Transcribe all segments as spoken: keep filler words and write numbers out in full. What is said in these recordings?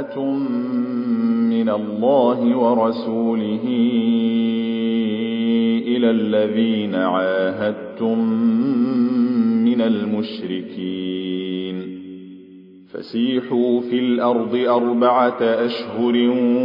براءة من الله ورسوله إلى الذين عاهدتم من المشركين فسيحوا في الأرض أربعة أشهر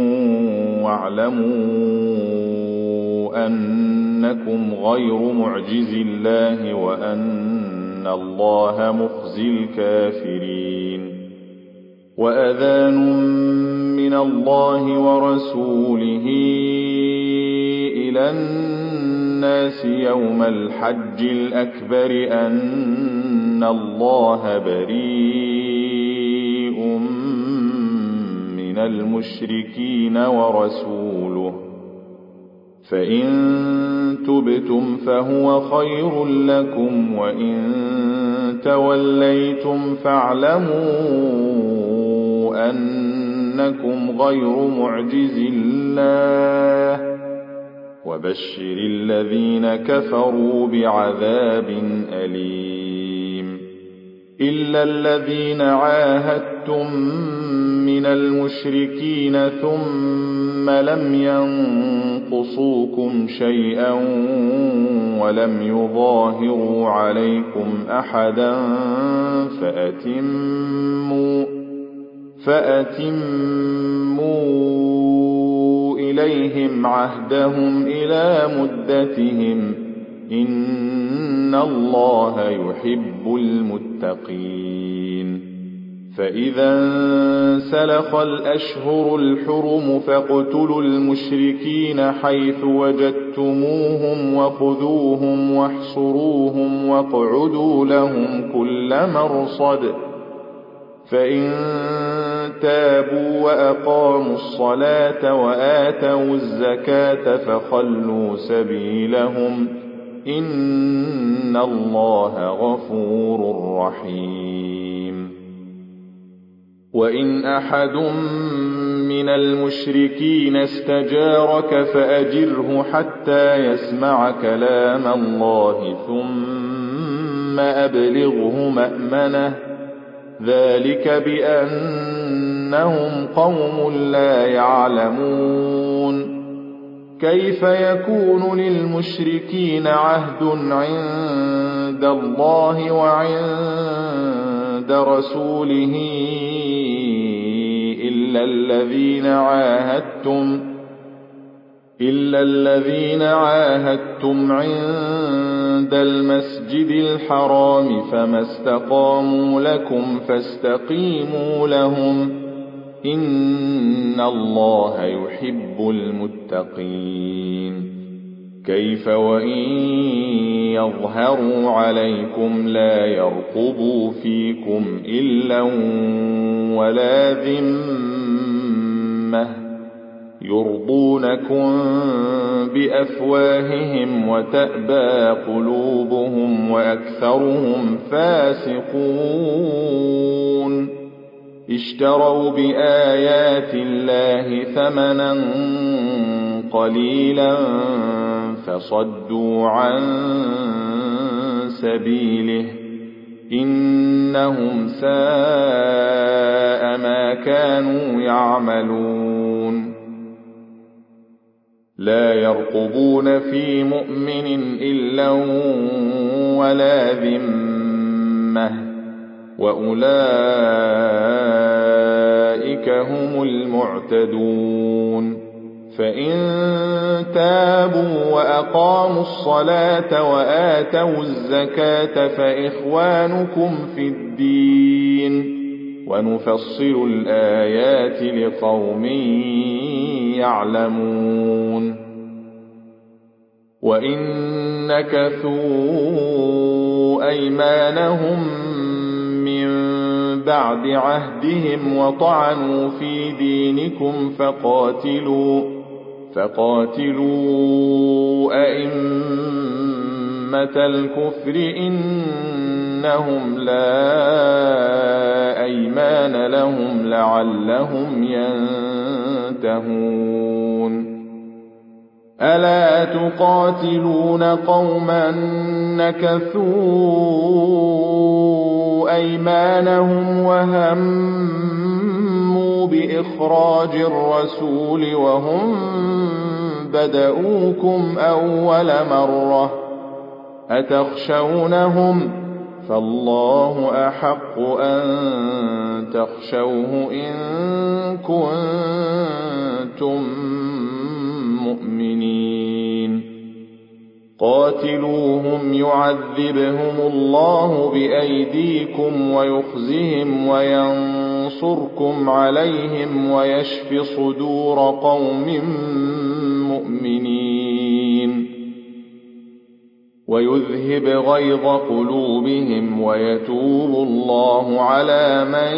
واعلموا أنكم غير معجز الله وأن الله مخزي الكافرين وأذان من الله ورسوله إلى الناس يوم الحج الأكبر أن الله بريء من المشركين ورسوله فإن تبتم فهو خير لكم وإن توليتم فاعلموا أنكم غير معجز الله وبشر الذين كفروا بعذاب أليم إلا الذين عاهدتم من المشركين ثم لم ينقصوكم شيئا ولم يظاهروا عليكم أحدا فأتموا فأتموا إليهم عهدهم إلى مدتهم إن الله يحب المتقين فإذا انسلخ الأشهر الحرم فاقتلوا المشركين حيث وجدتموهم وخذوهم واحصروهم واقعدوا لهم كل مرصد فإن تابوا وأقاموا الصلاة وآتوا الزكاة فخلوا سبيلهم إن الله غفور رحيم وإن أحد من المشركين استجارك فأجره حتى يسمع كلام الله ثم أبلغه مأمنه ذلك بأنهم قوم لا يعلمون كيف يكون للمشركين عهد عند الله وعند رسوله إلا الذين عاهدتم إلا الذين عاهدتم عند المسجد الحرام فما استقاموا لكم فاستقيموا لهم إن الله يحب المتقين كيف وإن يظهروا عليكم لا يرقبوا فيكم إلا ولا ذمة يرضونكم بأفواههم وتأبى قلوبهم وأكثرهم فاسقون اشتروا بآيات الله ثمنا قليلا فصدوا عن سبيله إنهم ساء ما كانوا يعملون لا يرقبون في مؤمن إلا ولا ذمة وأولئك هم المعتدون فإن تابوا وأقاموا الصلاة وآتوا الزكاة فإخوانكم في الدين ونفصل الآيات لقوم يعلمون وإن نكثوا أيمانهم من بعد عهدهم وطعنوا في دينكم فقاتلوا فقاتلوا أئمة الكفر إنهم لا أيمان لهم لعلهم ينتهون ألا تقاتلون قوما نكثوا أيمانهم وهموا بإخراج الرسول وهم بدؤوكم أول مرة أتخشونهم فالله أحق أن تخشوه إن كنتم مؤمنين قاتلوهم يعذبهم الله بأيديكم ويخزهم وينصركم عليهم ويشف صدور قوم مؤمنين ويذهب غيظ قلوبهم ويتوب الله على من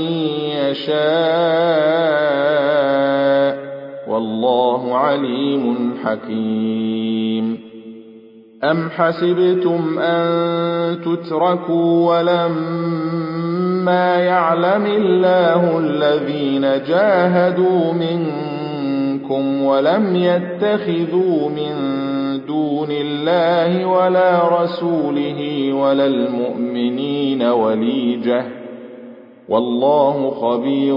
يشاء والله عليم حكيم أم حسبتم أن تتركوا ولما يعلم الله الذين جاهدوا منكم ولم يتخذوا من دون الله ولا رسوله ولا المؤمنين وليجة والله خبير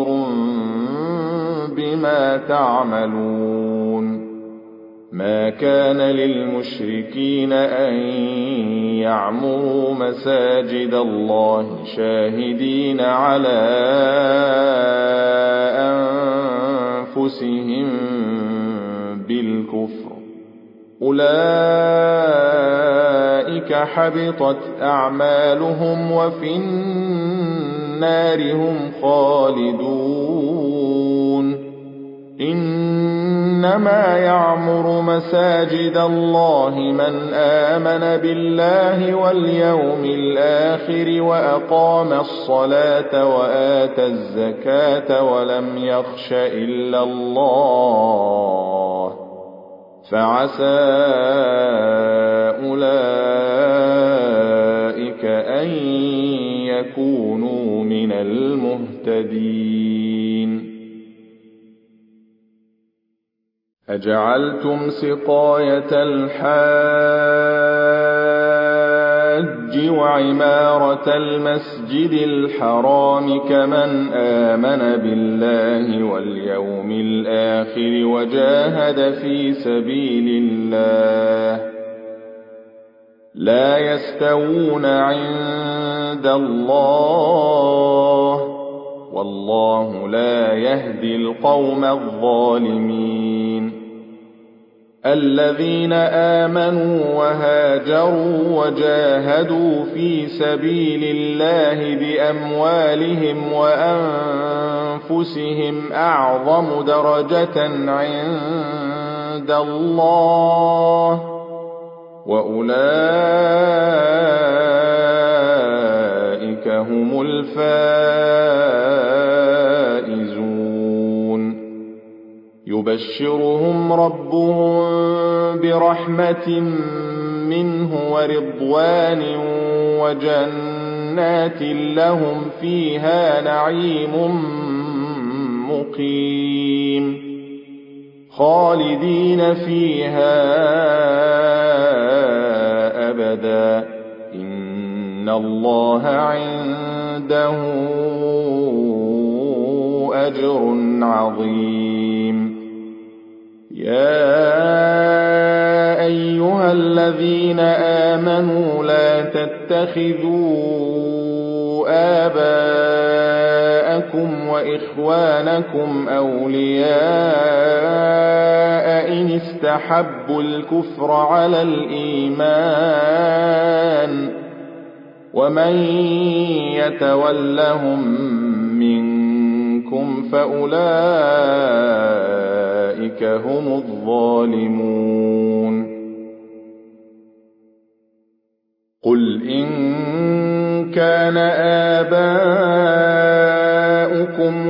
بما تعملون ما كان للمشركين أن يعمروا مساجد الله شاهدين على أنفسهم بالكفر أولئك حبطت أعمالهم وفي النار هم خالدون إنما يعمر مساجد الله من آمن بالله واليوم الآخر وأقام الصلاة وآتى الزكاة ولم يخش إلا الله فعسى أولئك أن يكونوا من المهتدين أجعلتم سقاية الحاج وعمارة المسجد الحرام كمن آمن بالله واليوم الآخر وجاهد في سبيل الله لا يستوون عند الله والله لا يهدي القوم الظالمين الذين آمنوا وهاجروا وجاهدوا في سبيل الله بأموالهم وأنفسهم أعظم درجة عند الله وأولئك هم الفائزون يبشرهم ربهم برحمة منه ورضوان وجنات لهم فيها نعيم مقيم خالدين فيها أبدا إن الله عنده أجر عظيم يا أيها الذين آمنوا لا تتخذوا آباءكم وإخوانكم أولياء إن استحبوا الكفر على الإيمان ومن يتولهم منكم فأولئك هم الظالمون قل إن كان آباؤكم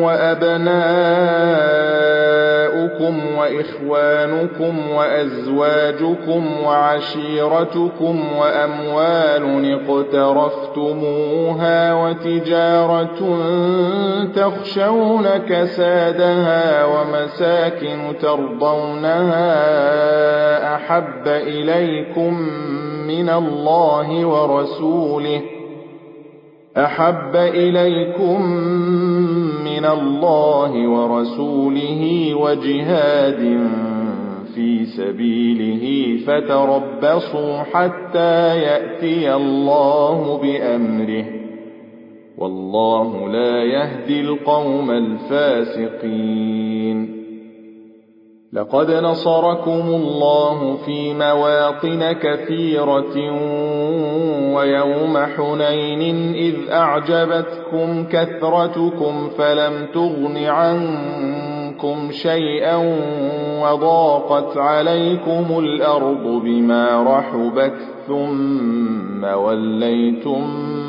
وأبناؤكم وإخوانكم وأزواجكم وعشيرتكم وأموال اقترفتموها وتجارة تخشون كسادها ومساكن ترضونها أحب إليكم من الله ورسوله أحب إليكم من الله ورسوله وجهاد في سبيله فتربصوا حتى يأتي الله بأمره والله لا يهدي القوم الفاسقين. لقد نصركم الله في مواطن كثيرة ويوم حنين إذ أعجبتكم كثرتكم فلم تغن عنكم شيئا وضاقت عليكم الأرض بما رحبت ثم وليتم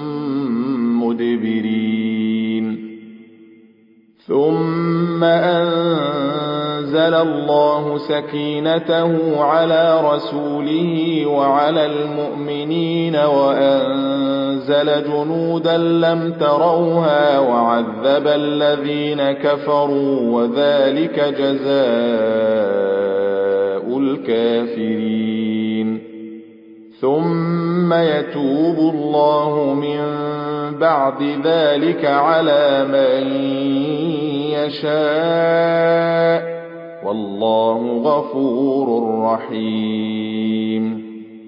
مدبرين. ثم أنزل الله سكينته على رسوله وعلى المؤمنين وأنزل جنودا لم تروها وعذب الذين كفروا وذلك جزاء الكافرين. ثم يتوب الله من بعد ذلك على من يشاء والله غفور رحيم.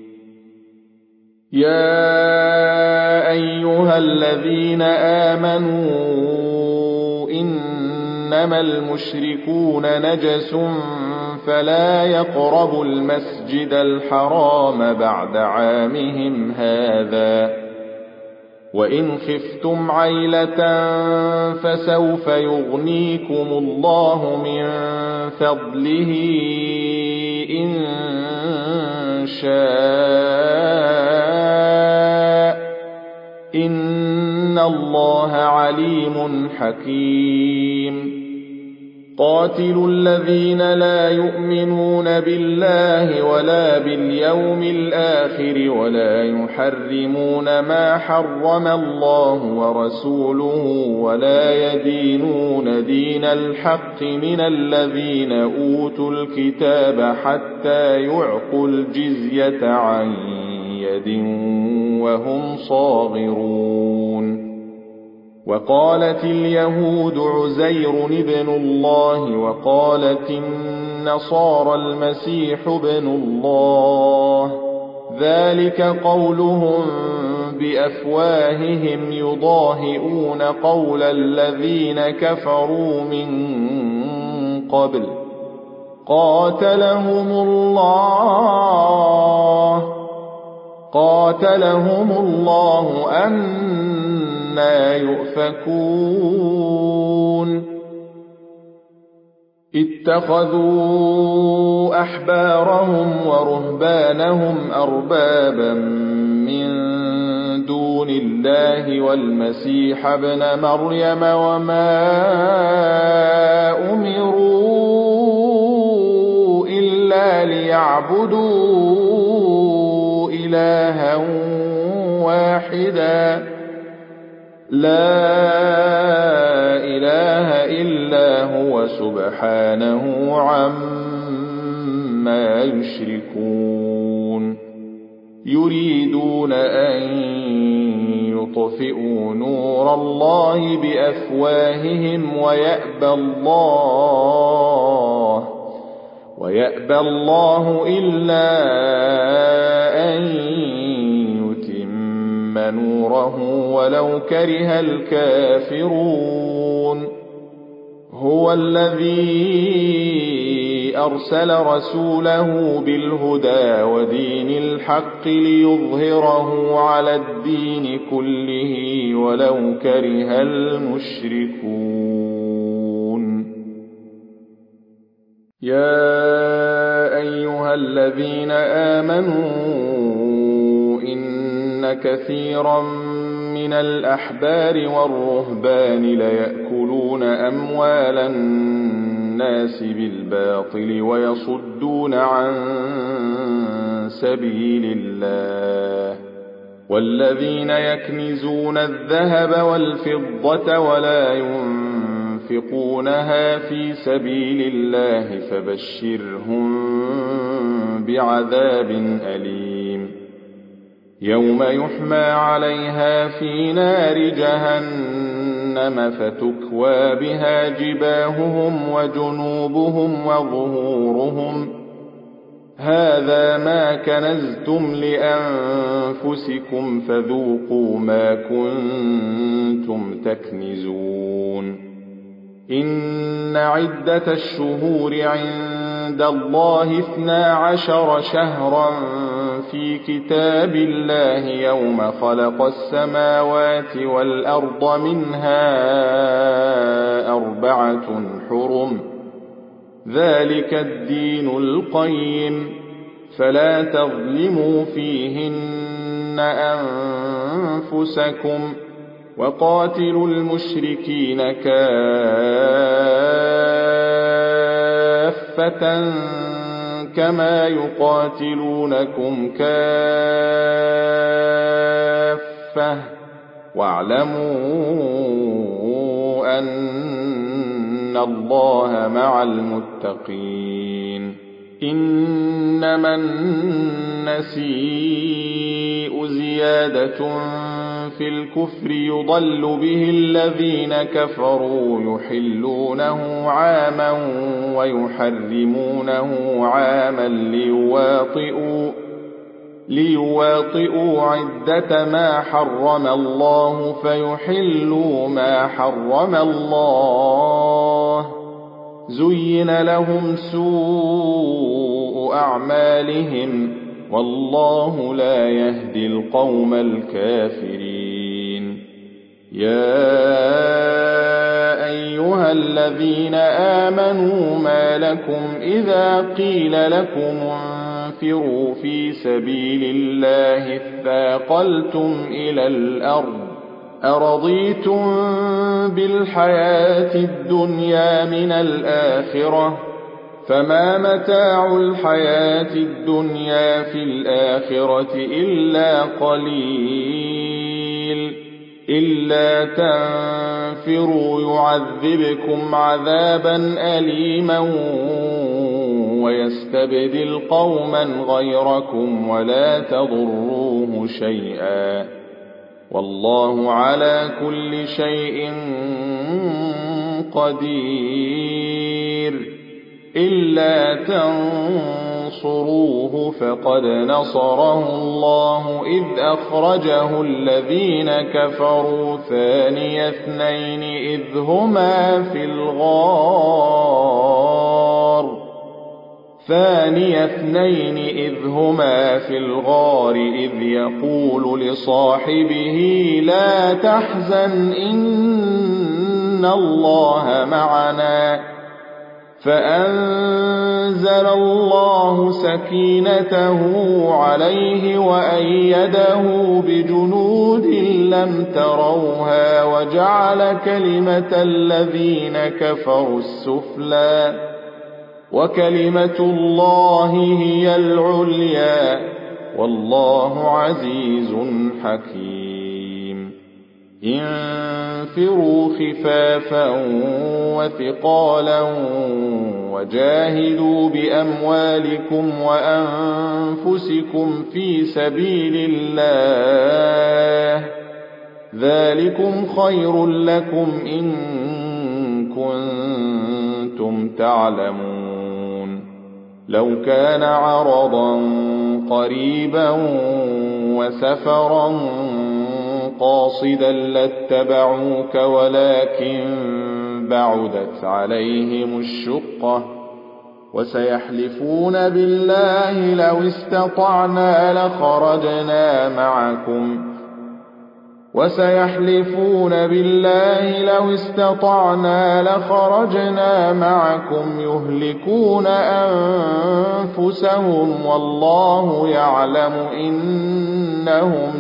يا أيها الذين آمنوا إنما المشركون نجس فلا يقربوا المسجد الحرام بعد عامهم هذا وإن خفتم عيلة فسوف يغنيكم الله من فضله إن شاء إن الله عليم حكيم. قاتلوا الذين لا يؤمنون بالله ولا باليوم الآخر ولا يحرمون ما حرم الله ورسوله ولا يدينون دين الحق من الذين أوتوا الكتاب حتى يعطوا الجزية عن يد وهم صاغرون. وقالت اليهود عزير ابن الله وقالت النصارى المسيح ابن الله ذلك قولهم بأفواههم يضاهئون قول الذين كفروا من قبل قاتلهم الله قاتلهم الله أنى يؤفكون. اتخذوا أحبارهم ورهبانهم أربابا من دون الله والمسيح ابن مريم وما أمروا إلا ليعبدوا إلها واحدا لا إله إلا هو سبحانه عما يشركون. يريدون أن يطفئوا نور الله بأفواههم ويأبى الله ويأبى الله إلا أن يتم نوره ولو كره الكافرون. هو الذي أرسل رسوله بالهدى ودين الحق ليظهره على الدين كله ولو كره المشركون. يا أيها الذين آمنوا إن كثيرا من الأحبار والرهبان ليأكلون أموال الناس بالباطل ويصدون عن سبيل الله والذين يكنزون الذهب والفضة ولا ينفقونها في سبيل الله فبشرهم بعذاب أليم. يوم يحمى عليها في نار جهنم فتكوى بها جباههم وجنوبهم وظهورهم هذا ما كنزتم لأنفسكم فذوقوا ما كنتم تكنزون إن عدة الشهور عند الله اثنا عشر شهرا في كتاب الله يوم خلق السماوات والأرض منها أربعة حرم ذلك الدين القيم فلا تظلموا فيهن أنفسكم وقاتلوا المشركين كافة كما يقاتلونكم كافة واعلموا أن الله مع المتقين إنما النسيء زيادة في الكفر يضل به الذين كفروا يحلونه عاما ويحرمونه عاما ليواطئوا ليواطئوا عدة ما حرم الله فيحلوا ما حرم الله زين لهم سوء أعمالهم والله لا يهدي القوم الكافرين يا أيها الذين آمنوا ما لكم إذا قيل لكم انفروا في سبيل الله اثاقلتم إلى الأرض أرضيتم بالحياة الدنيا من الآخرة فما متاع الحياة الدنيا في الآخرة إلا قليل إلا تنفروا يعذبكم عذابا أليما ويستبدل قوما غيركم ولا تضروه شيئا والله على كل شيء قدير إلا تنصروه فقد نصره الله إذ أخرجه الذين كفروا ثاني اثنين إذ هما في الغار ثاني اثنين إذ هما في الغار إذ يقول لصاحبه لا تحزن إن الله معنا فأنزل الله سكينته عليه وأيده بجنود لم تروها وجعل كلمة الذين كفروا السفلى وكلمة الله هي العليا والله عزيز حكيم انفروا خفافا وثقالا وجاهدوا بأموالكم وأنفسكم في سبيل الله ذلكم خير لكم إن كنتم تعلمون لو كان عرضا قريبا وسفرا قاصدا لاتبعوك ولكن بعدت عليهم الشقة وسيحلفون بالله لو استطعنا لخرجنا معكم وسيحلفون بالله لو استطعنا لخرجنا معكم يهلكون أنفسهم والله يعلم إنهم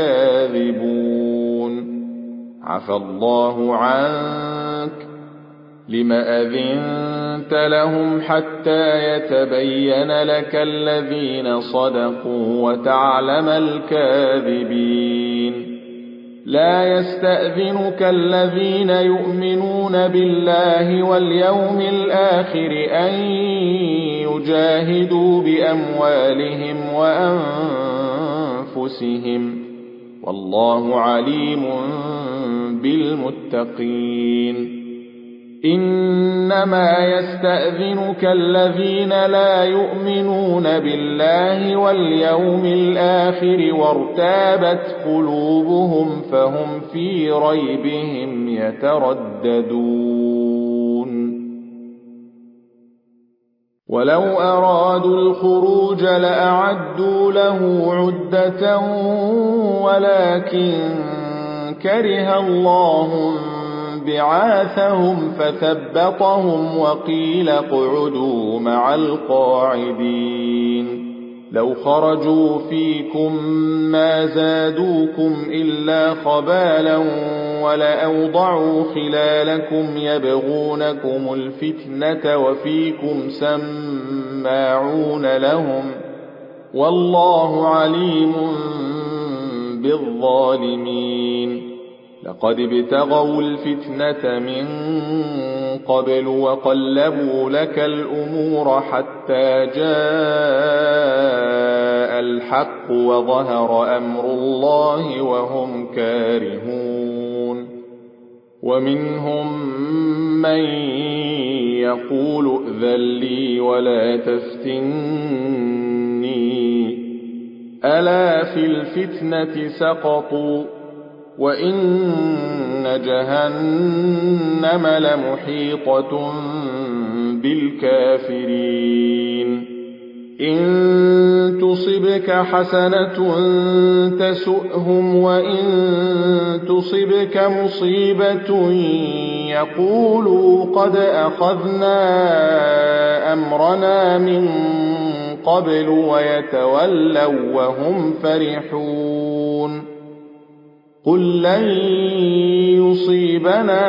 لكاذبون عفى الله عنك لم أذنت لهم حتى يتبين لك الذين صدقوا وتعلم الكاذبين لا يستأذنك الذين يؤمنون بالله واليوم الآخر أن يجاهدوا بأموالهم أنفسهم والله عليم بالمتقين إنما يستأذنك الذين لا يؤمنون بالله واليوم الآخر وارتابت قلوبهم فهم في ريبهم يترددون ولو أرادوا الخروج لأعدوا له عدة ولكن كره الله بعاثهم فثبطهم وقيل اقعدوا مع القاعدين لو خرجوا فيكم ما زادوكم إلا خبالا ولأوضعوا خلالكم يبغونكم الفتنة وفيكم سماعون لهم والله عليم بالظالمين لقد ابتغوا الفتنة من قبل وقلبوا لك الأمور حتى جاء الحق وظهر أمر الله وهم كارهون ومنهم من يقول ائذن لي ولا تفتني ألا في الفتنة سقطوا وإن جهنم لمحيطة بالكافرين إن تصبك حسنة تسؤهم وإن تصبك مصيبة يقولوا قد أخذنا أمرنا من قبل ويتولوا وهم فرحون قل لن يصيبنا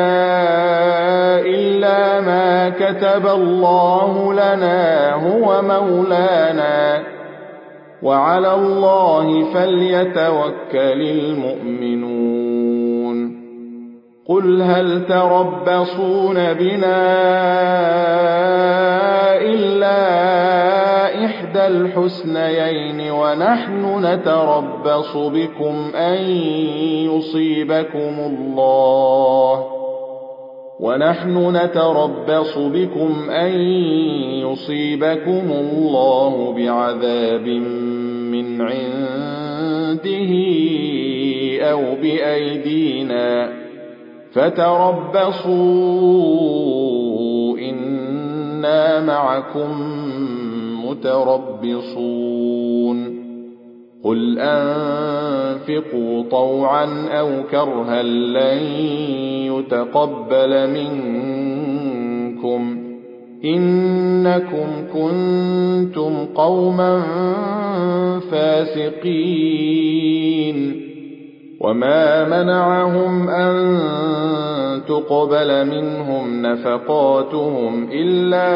إلا ما كتب الله لنا هو مولانا وعلى الله فليتوكل المؤمنون قل هل تربصون بنا إلا إحدى الحسنيين ونحن نتربص بكم أن يصيبكم الله ونحن نتربص بكم أن يصيبكم الله بعذاب من عنده أو بأيدينا فتربصوا إنا معكم متربصون قل أنفقوا طوعا أو كرها لن يتقبل منكم إنكم كنتم قوما فاسقين وما منعهم أن تقبل منهم نفقاتهم إلا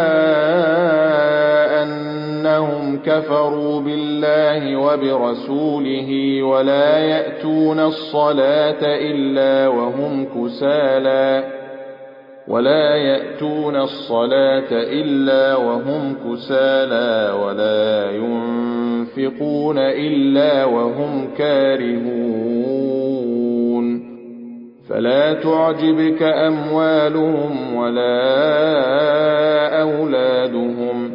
أنهم كفروا بالله وبرسوله ولا يأتون الصلاة إلا وهم كسالى ولا يأتون الصلاة إلا وهم كسالى ولا ينفقون إلا وهم كارهون فلا تعجبك أموالهم ولا أولادهم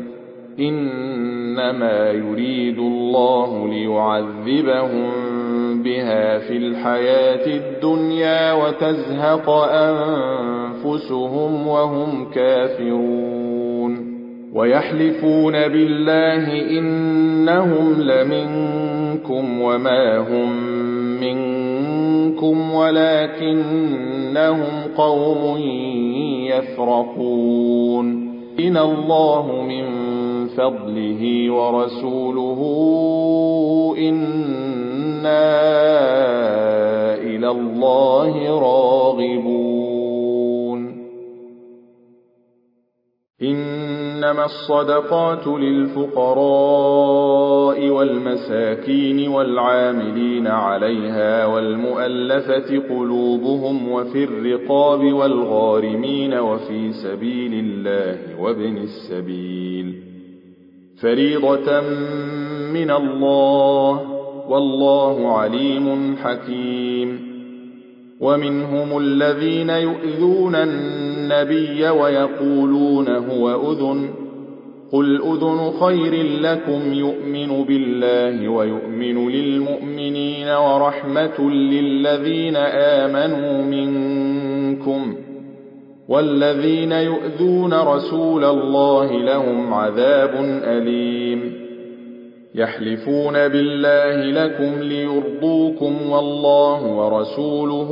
إنما يريد الله ليعذبهم بها في الحياة الدنيا وتزهق أنفسهم وهم كافرون ويحلفون بالله إنهم لمنكم وما هم منكم ولكنهم قوم يفرقون إن الله من فضله ورسوله إنا إلى الله راغبون إنما الصدقات للفقراء والمساكين والعاملين عليها والمؤلفة قلوبهم وفي الرقاب والغارمين وفي سبيل الله وابن السبيل فريضة من الله والله عليم حكيم. ومنهم الذين يؤذون النبي ويقولون هو أذن، قل أذن خير لكم يؤمن بالله ويؤمن للمؤمنين ورحمة للذين آمنوا منكم، والذين يؤذون رسول الله لهم عذاب أليم. يحلفون بالله لكم ليرضوكم والله ورسوله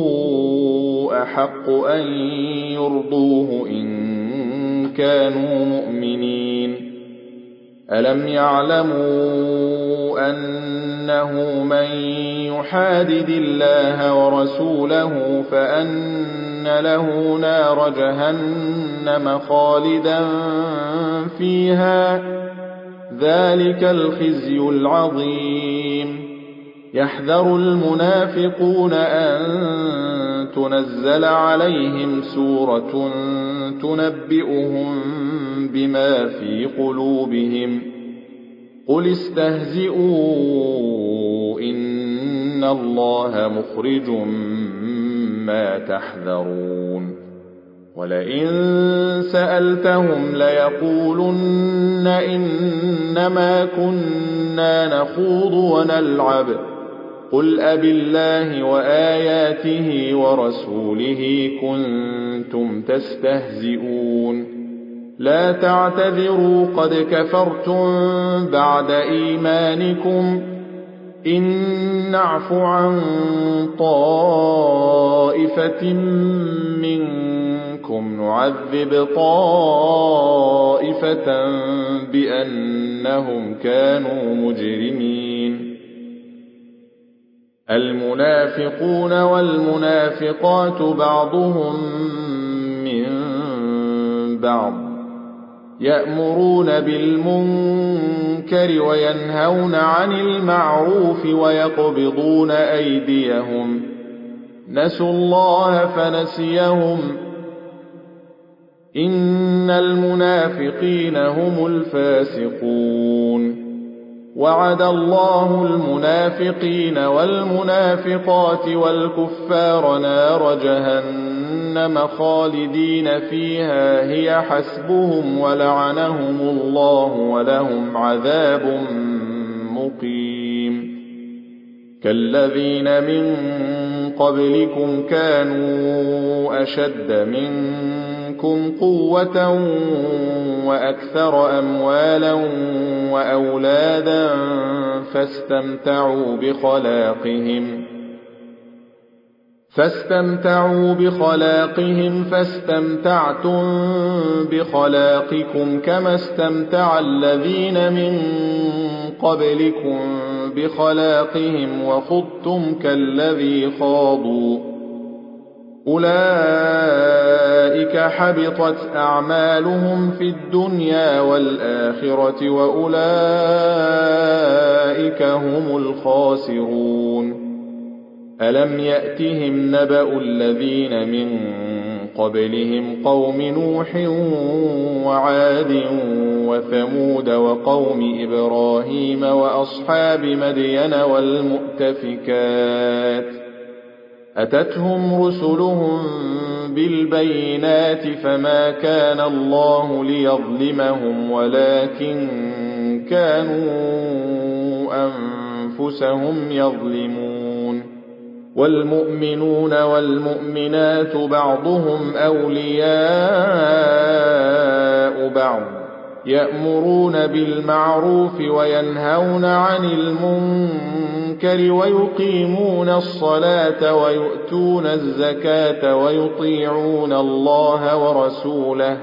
أحق أن يرضوه إن كانوا مؤمنين. ألم يعلموا أنه من يحادد الله ورسوله فأن له نار جهنم خالدا فيها، ذلك الخزي العظيم. يحذر المنافقون أن تنزل عليهم سورة تنبئهم بما في قلوبهم، قل استهزئوا إن الله مخرج ما تحذرون. ولئن سألتهم ليقولن إنما كنا نخوض ونلعب، قل أبالله وآياته ورسوله كنتم تستهزئون، لا تعتذروا قد كفرتم بعد إيمانكم، إن نعف عن طائفة منكم نعذب طائفة بأنهم كانوا مجرمين. المنافقون والمنافقات بعضهم من بعض، يأمرون بالمنكر وينهون عن المعروف ويقبضون أيديهم، نسوا الله فنسيهم، إن المنافقين هم الفاسقون. وعد الله المنافقين والمنافقات والكفار نار جهنم خالدين فيها هي حسبهم ولعنهم الله ولهم عذاب مقيم. كالذين من قبلكم كانوا أشد منكم قوة وأكثر أموالا وأولادا فاستمتعوا بخلاقهم فاستمتعوا بخلاقهم فاستمتعتم بخلاقكم كما استمتع الذين من قبلكم بخلاقهم وخضتم كالذي خاضوا، أولئك حبطت أعمالهم في الدنيا والآخرة وأولئك هم الخاسرون. ألم يأتهم نبأ الذين من قبلهم قوم نوح وعاد وثمود وقوم إبراهيم وأصحاب مدين والمؤتفكات، أتتهم رسلهم بالبينات فما كان الله ليظلمهم ولكن كانوا أنفسهم يظلمون. والمؤمنون والمؤمنات بعضهم أولياء بعض، يأمرون بالمعروف وينهون عن المنكر ويقيمون الصلاة ويؤتون الزكاة ويطيعون الله ورسوله،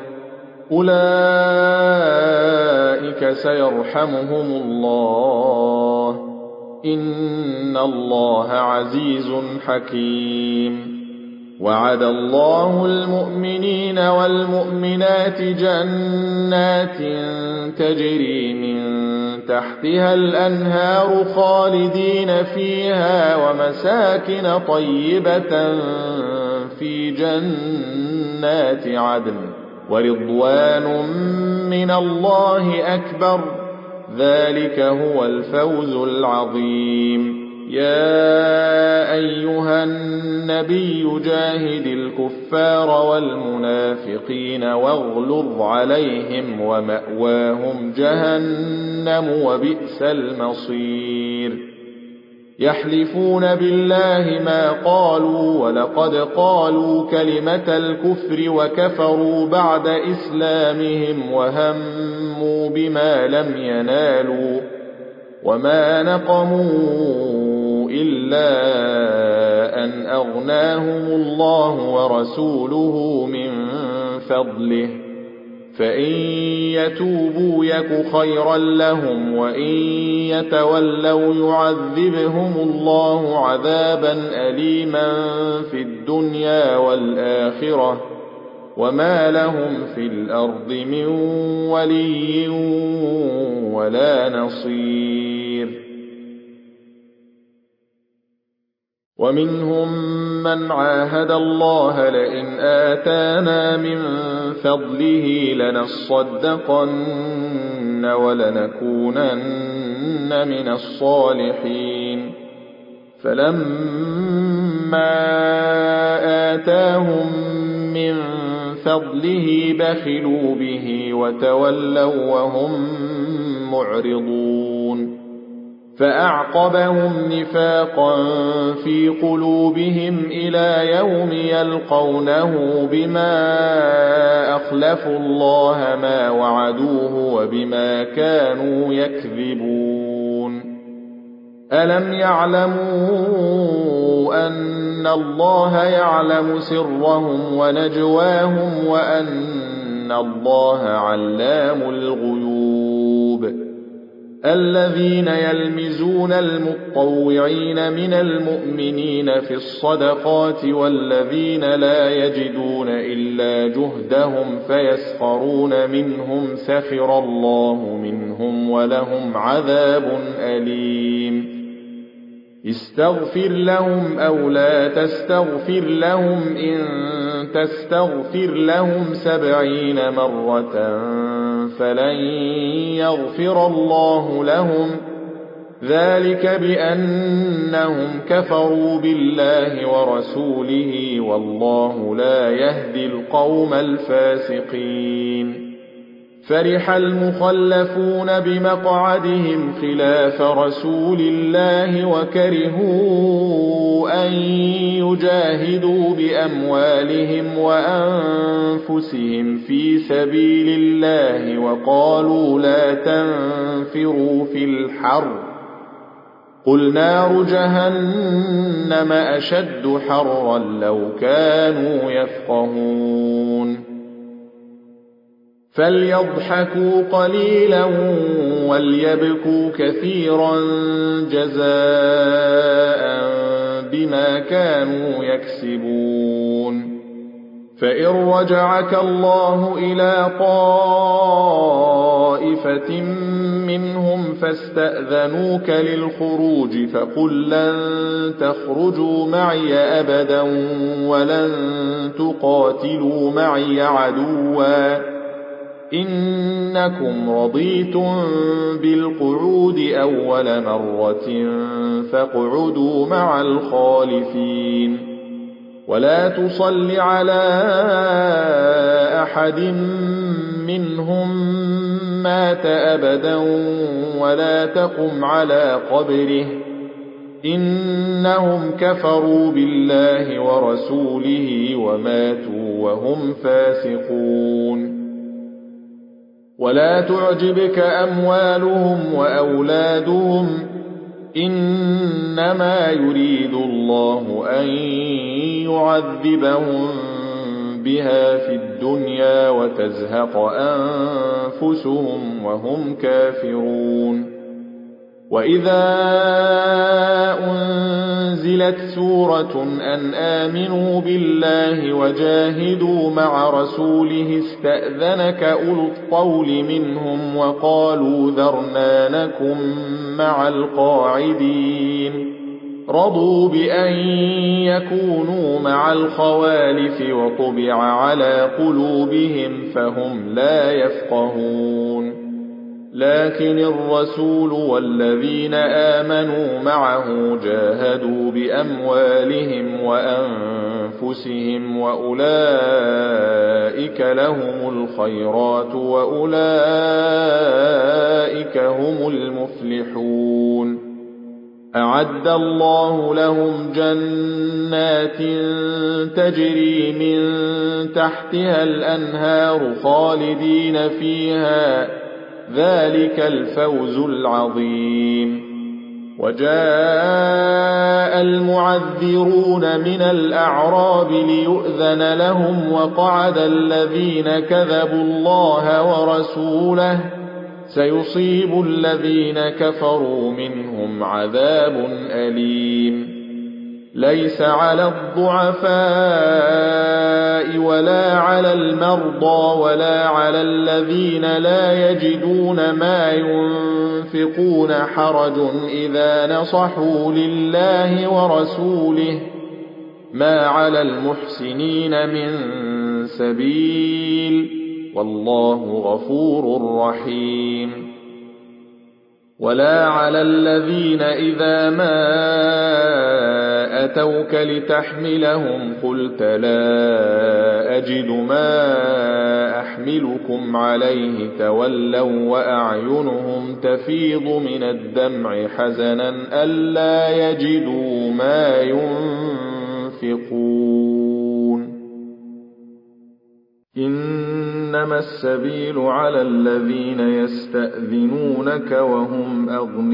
أولئك سيرحمهم الله، إن الله عزيز حكيم. وعد الله المؤمنين والمؤمنات جنات تجري من تحتها الأنهار خالدين فيها ومساكن طيبة في جنات عدن ورضوان من الله أكبر، ذلك هو الفوز العظيم. يا أيها النبي جاهد الكفار والمنافقين واغلظ عليهم ومأواهم جهنم وبئس المصير. يحلفون بالله ما قالوا ولقد قالوا كلمة الكفر وكفروا بعد إسلامهم وهموا بما لم ينالوا وما نقموا إلا أن أغناهم الله ورسوله من فضله فإن يتوبوا يك خيرا لهم وإن يتولوا يعذبهم الله عذابا أليما في الدنيا والآخرة وما لهم في الأرض من ولي ولا نصير. ومنهم من عاهد الله لئن آتانا من فضله لنصدقن ولنكونن من الصالحين فلما آتاهم من فضله بخلوا به وتولوا وهم معرضون فأعقبهم نفاقا في قلوبهم إلى يوم يلقونه بما أخلفوا الله ما وعدوه وبما كانوا يكذبون. ألم يعلموا أن الله يعلم سرهم ونجواهم وأن الله علام الغيوب. الذين يلمزون المطوعين من المؤمنين في الصدقات والذين لا يجدون إلا جهدهم فيسخرون منهم سخر الله منهم ولهم عذاب أليم. استغفر لهم أو لا تستغفر لهم إن تستغفر لهم سبعين مرة فلن يغفر الله لهم ذلك بأنهم كفروا بالله ورسوله والله لا يهدي القوم الفاسقين. فرح المخلفون بمقعدهم خلاف رسول الله وكرهوا أن يجاهدوا بأموالهم وأنفسهم في سبيل الله وقالوا لا تنفروا في الحر قل نار جهنم أشد حرا لو كانوا يفقهون. فليضحكوا قليلا وليبكوا كثيرا جزاء بما كانوا يكسبون. فإن رجعك الله إلى طائفة منهم فاستأذنوك للخروج فقل لن تخرجوا معي أبدا ولن تقاتلوا معي عدوا إنكم رضيتم بالقعود أول مرة فاقعدوا مع الخالفين. ولا تصل على أحد منهم مات أبدا ولا تقم على قبره إنهم كفروا بالله ورسوله وماتوا وهم فاسقون. ولا تعجبك أموالهم وأولادهم إنما يريد الله أن يعذبهم بها في الدنيا وتزهق أنفسهم وهم كافرون. وإذا أنزلت سورة أن آمنوا بالله وجاهدوا مع رسوله استأذنك أولو الطول منهم وقالوا ذرنا نكن مع القاعدين. رضوا بأن يكونوا مع الخوالف وطبع على قلوبهم فهم لا يفقهون. لكن الرسول والذين آمنوا معه جاهدوا بأموالهم وأنفسهم وأولئك لهم الخيرات وأولئك هم المفلحون أعد الله لهم جنات تجري من تحتها الأنهار خالدين فيها ذلك الفوز العظيم وجاء المعذرون من الأعراب ليؤذن لهم وقعد الذين كذبوا الله ورسوله سيصيب الذين كفروا منهم عذاب أليم ليس على الضعفاء ولا على المرضى ولا على الذين لا يجدون ما ينفقون حرج إذا نصحوا لله ورسوله ما على المحسنين من سبيل والله غفور رحيم ولا على الذين إذا ما أتوك لتحملهم قلت لا أجد ما أحملكم عليه تولوا وأعينهم تفيض من الدمع حزنا ألا يجدوا ما ينفقون إنما السبيل على الذين يستأذنونك وهم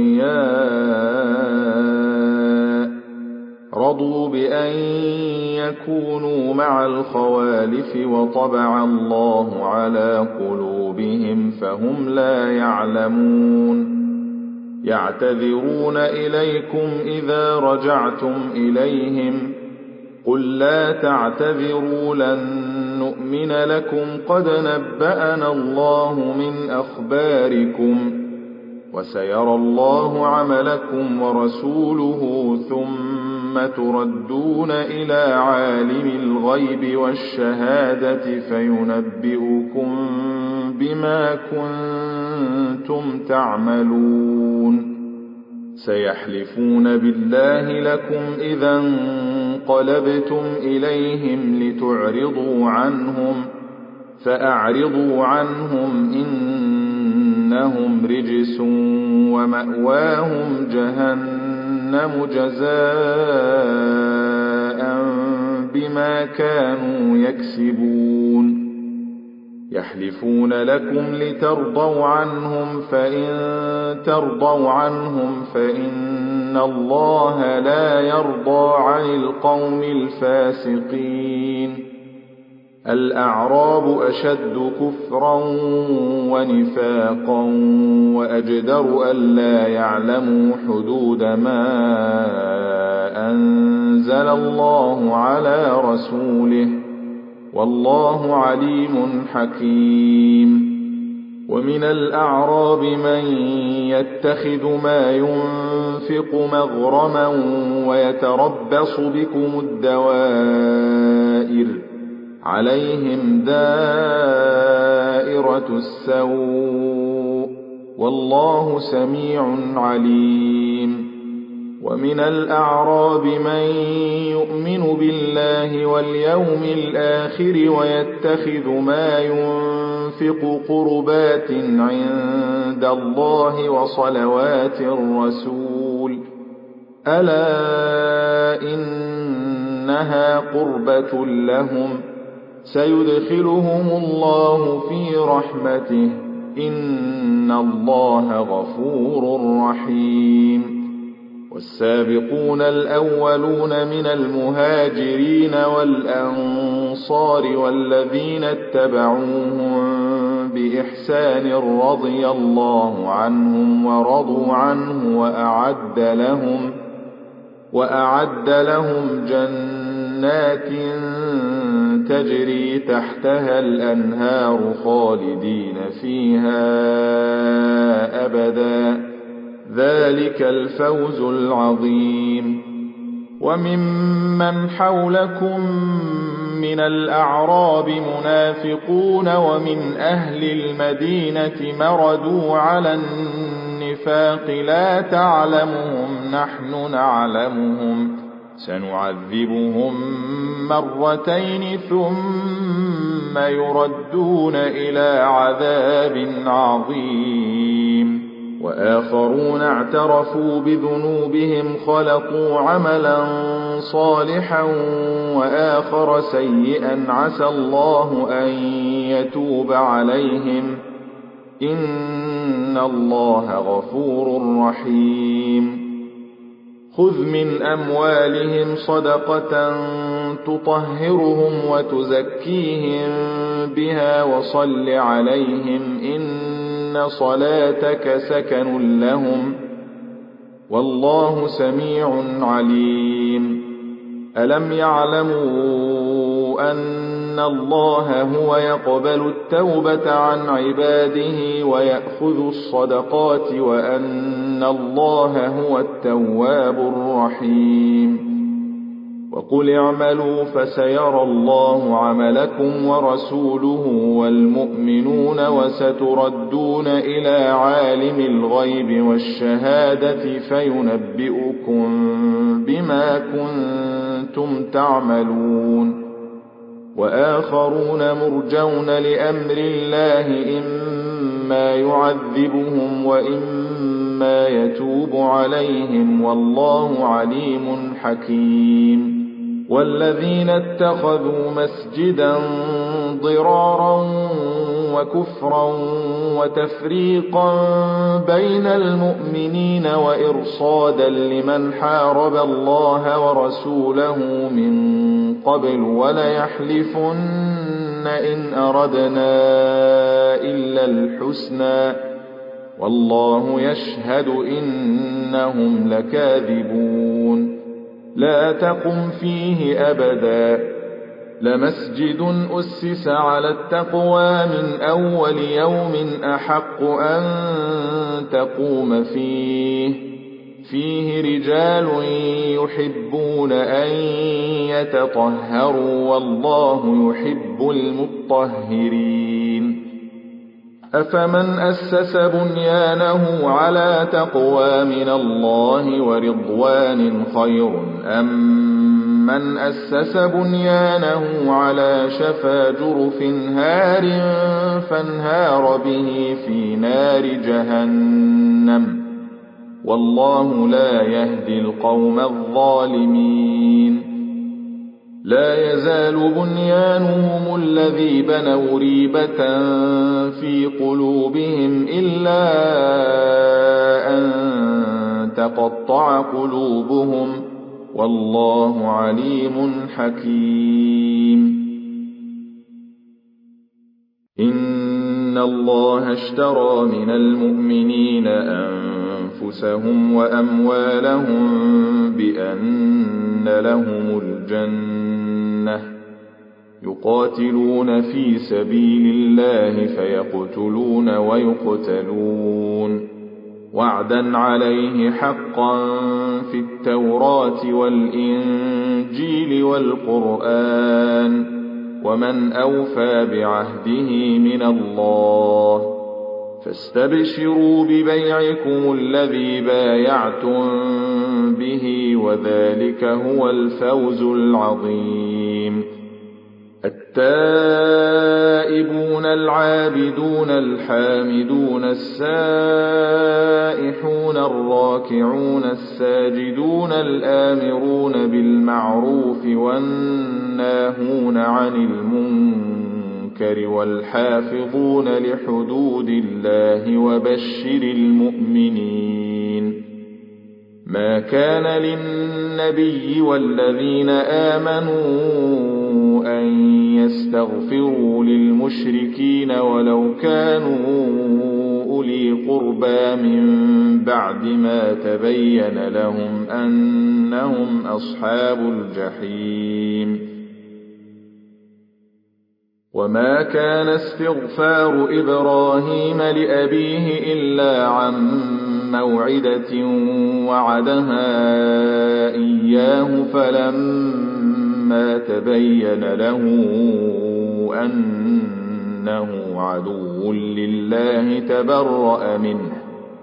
أغنياء رضوا بأن يكونوا مع الخوالف وطبع الله على قلوبهم فهم لا يعلمون يعتذرون إليكم إذا رجعتم إليهم قل لا تعتذروا لن نؤمن لكم قد نبأنا الله من أخباركم وسيرى الله عملكم ورسوله ثم تردون إلى عالم الغيب والشهادة فينبئكم بما كنتم تعملون سيحلفون بالله لكم إذا انقلبتم إليهم لتعرضوا عنهم فأعرضوا عنهم إنهم رجس ومأواهم جهنم جزاء بما كانوا يكسبون يحلفون لكم لترضوا عنهم فإن ترضوا عنهم فإن الله لا يرضى عن القوم الفاسقين الأعراب أشد كفرا ونفاقا وأجدر ألا يعلموا حدود ما أنزل الله على رسوله والله عليم حكيم ومن الأعراب من يتخذ ما ينفق مغرما ويتربص بكم الدوائر عليهم دائرة السوء والله سميع عليم ومن الأعراب من يؤمن بالله واليوم الآخر ويتخذ ما ينفق قربات عند الله وصلوات الرسول ألا إنها قربة لهم سيدخلهم الله في رحمته إن الله غفور رحيم والسابقون الأولون من المهاجرين والأنصار والذين اتبعوهم بإحسان رضي الله عنهم ورضوا عنه وأعد لهم وأعد لهم جنات تجري تحتها الأنهار خالدين فيها أبدا ذلك الفوز العظيم وممن حولكم من الأعراب منافقون ومن أهل المدينة مردوا على النفاق لا تعلمهم نحن نعلمهم سنعذبهم مرتين ثم يردون إلى عذاب عظيم وآخرون اعترفوا بذنوبهم خلطوا عملا صالحا وآخر سيئا عسى الله أن يتوب عليهم إن الله غفور رحيم خذ من أموالهم صدقة تطهرهم وتزكيهم بها وصل عليهم إن صلاتك سكن لهم والله سميع عليم ألم يعلموا أن الله هو يقبل التوبة عن عباده ويأخذ الصدقات وأن الله هو التواب الرحيم وقل اعملوا فسيرى الله عملكم ورسوله والمؤمنون وستردون إلى عالم الغيب والشهادة فينبئكم بما كنتم تعملون وآخرون مرجون لأمر الله إما يعذبهم وإما يتوب عليهم والله عليم حكيم والذين اتخذوا مسجدا ضرارا وكفرا وتفريقا بين المؤمنين وإرصادا لمن حارب الله ورسوله من قبل وليحلفن إن أردنا إلا الحسنى والله يشهد إنهم لكاذبون لا تقم فيه أبدا لمسجد أسس على التقوى من أول يوم أحق أن تقوم فيه فيه رجال يحبون أن يتطهروا والله يحب المطهرين أفمن أسس بنيانه على تقوى من الله ورضوان خير أم من أسس بنيانه على شفا جرف هار فانهار به في نار جهنم والله لا يهدي القوم الظالمين لا يزال بنيانهم الذي بنوا ريبة في قلوبهم إلا أن تقطع قلوبهم والله عليم حكيم إن الله اشترى من المؤمنين أنفسهم وأموالهم بأن لهم الجنة يقاتلون في سبيل الله فيقتلون ويقتلون وعدا عليه حقا في التوراة والإنجيل والقرآن ومن أوفى بعهده من الله فاستبشروا ببيعكم الذي بايعتم به وذلك هو الفوز العظيم التائبون العابدون الحامدون السائحون الراكعون الساجدون الآمرون بالمعروف والناهون عن المنكر والحافظون لحدود الله وبشر المؤمنين ما كان للنبي والذين آمنوا أن يستغفروا للمشركين ولو كانوا أولي قربى من بعد ما تبين لهم أنهم أصحاب الجحيم وما كان استغفار إبراهيم لأبيه إلا عن موعدة وعدها إياه فلما فلما تبين له أنه عدو لله تبرأ منه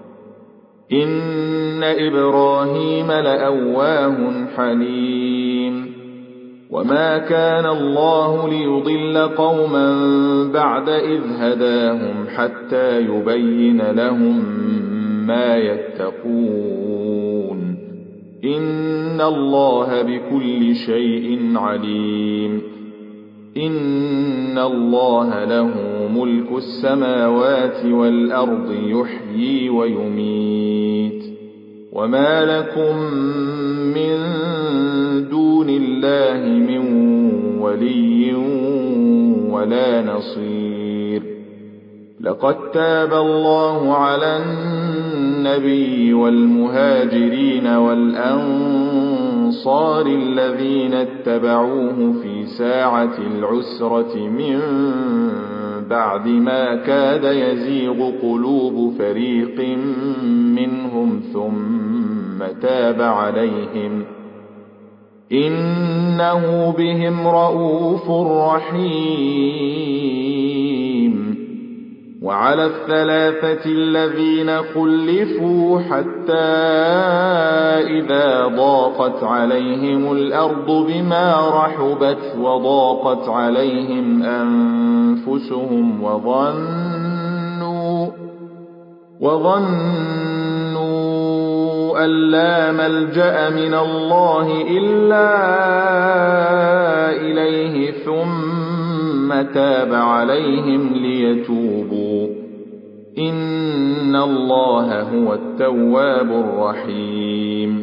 إن إبراهيم لأواه حليم وما كان الله ليضل قوما بعد إذ هداهم حتى يبين لهم ما يتقون إن الله بكل شيء عليم إن الله له ملك السماوات والأرض يحيي ويميت وما لكم من دون الله من ولي ولا نصير لقد تاب الله على النبي والمهاجرين والأنصار الذين اتبعوه في ساعة العسرة من بعد ما كاد يزيغ قلوب فريق منهم ثم تاب عليهم إنه بهم رءوف رحيم وعلى الثلاثة الذين خلفوا حتى إذا ضاقت عليهم الأرض بما رحبت وضاقت عليهم أنفسهم وظنوا وظنوا أن لا ملجأ من الله إلا إليه ثم تاب عليهم ليتوبوا إن الله هو التواب الرحيم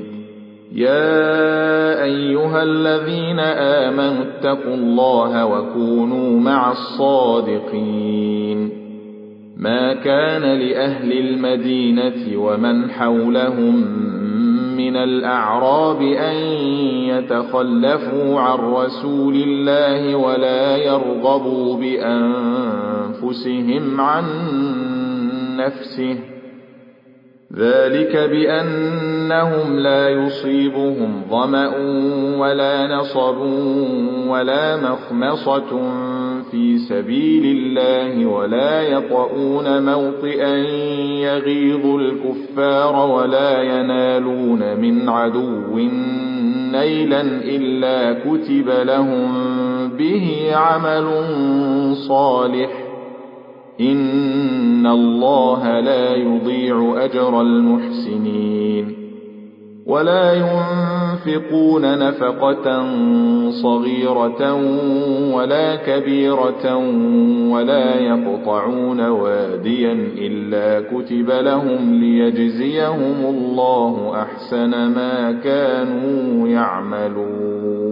يا أيها الذين آمنوا اتقوا الله وكونوا مع الصادقين ما كان لأهل المدينة ومن حولهم من الأعراب أن يتخلفوا عن رسول الله ولا يرغبوا بأنفسهم عن نفسه ذلك بأنهم لا يصيبهم ظمأ ولا نصب ولا مخمصة في سبيل الله ولا يطؤون موطئا يغيظ الكفار ولا ينالون من عدو نيلا إلا كتب لهم به عمل صالح إن الله لا يضيع أجر المحسنين ولا ينفقون نفقة صغيرة ولا كبيرة ولا يقطعون واديا إلا كتب لهم ليجزيهم الله أحسن ما كانوا يعملون